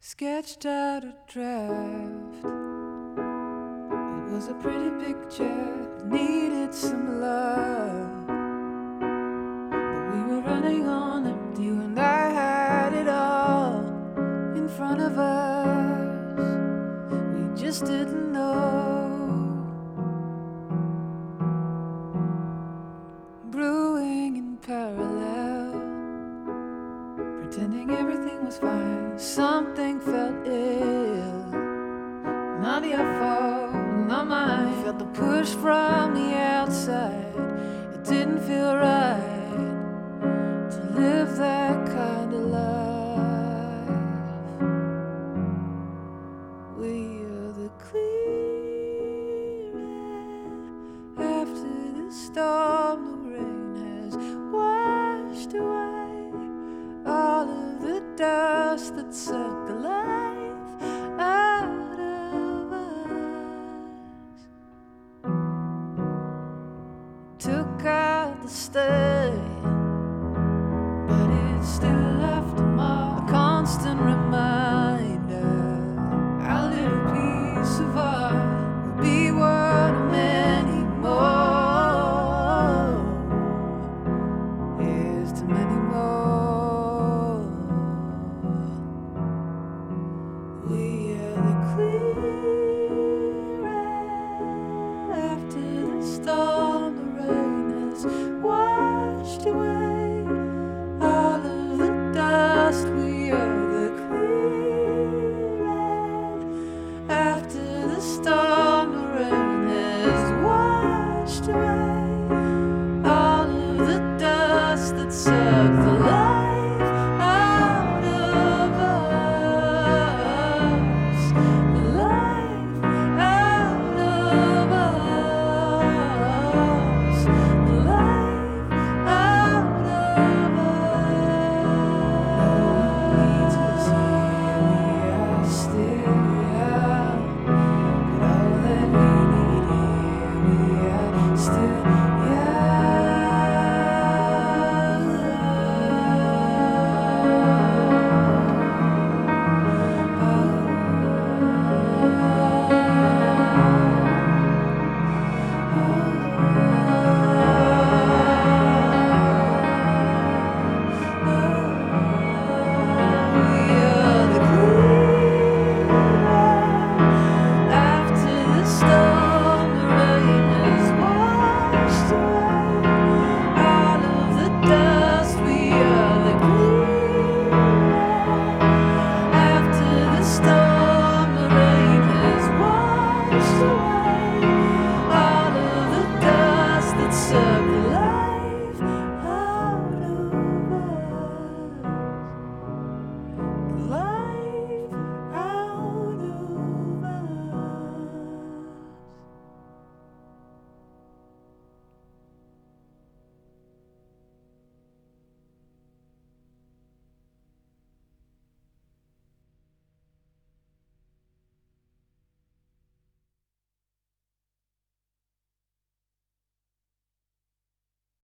sketched out a draft. It was a pretty picture, it needed some love. But we were running on empty, you and I had it all in front of us. We just didn't know. Brewing in parallel, pretending everything was fine. Something felt ill. Not your fault, not mine. Felt the push from the outside. It didn't feel right to live that kind of life. We are the clear air after the storm. The rain has washed away all of the dust that sucked the life